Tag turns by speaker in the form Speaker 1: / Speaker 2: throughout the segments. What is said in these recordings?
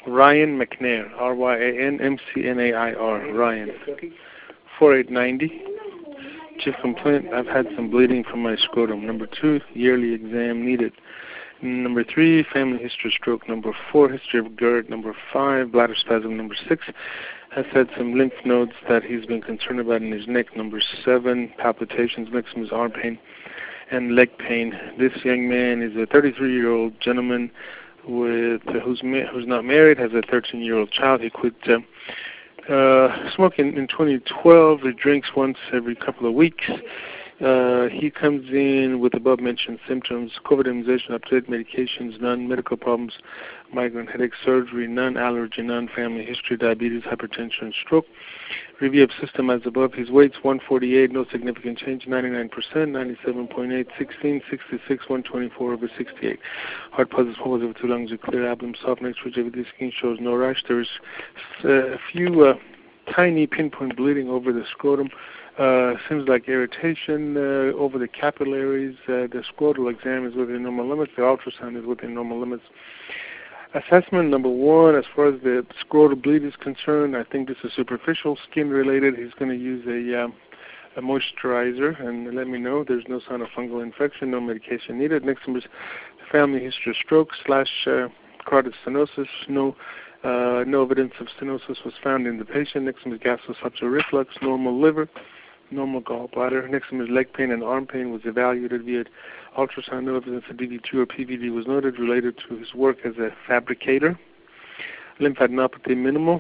Speaker 1: Ryan McNair, R-Y-A-N-M-C-N-A-I-R, Ryan. 4890. Chief complaint, I've had some bleeding from my scrotum. Number 2, yearly exam needed. Number 3, family history of stroke. Number 4, history of GERD. Number 5, bladder spasm. Number 6, has had some lymph nodes that he's been concerned about in his neck. Number 7, palpitations, next one is arm pain and leg pain. This young man is a 33-year-old gentleman who's not married, has a 13-year-old child. He quit smoking in 2012. He drinks once every couple of weeks. He comes in with above-mentioned symptoms: COVID immunization, up-to-date medications, none, medical problems, migraine, headache, surgery, none, allergy, none, family history, diabetes, hypertension, stroke. Review of system as above. His weight's 148, no significant change, 99%, 97.8, 16, 66, 124 over 68. Heart positive, over 2 lungs, a clear abdomen, soft neck, rigidity, skin shows no rash. There is a few tiny pinpoint bleeding over the scrotum. Seems like irritation over the capillaries. The scrotal exam is within normal limits. The ultrasound is within normal limits. Assessment number 1, as far as the scrotal bleed is concerned, I think this is superficial, skin related. He's going to use a moisturizer and let me know. There's no sign of fungal infection, no medication needed. Next one is family history of stroke / carotid stenosis. No evidence of stenosis was found in the patient. Next one is gastroesophageal reflux, normal liver, normal gallbladder. Next one is leg pain and arm pain, was evaluated via ultrasound. No evidence of DD2 or PVD was noted related to his work as a fabricator. Lymphadenopathy minimal.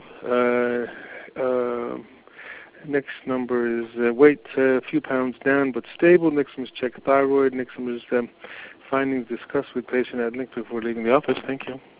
Speaker 1: Next number is weight, a few pounds down but stable. Next one is check thyroid. Next one is findings discussed with patient at link before leaving the office. Thank you.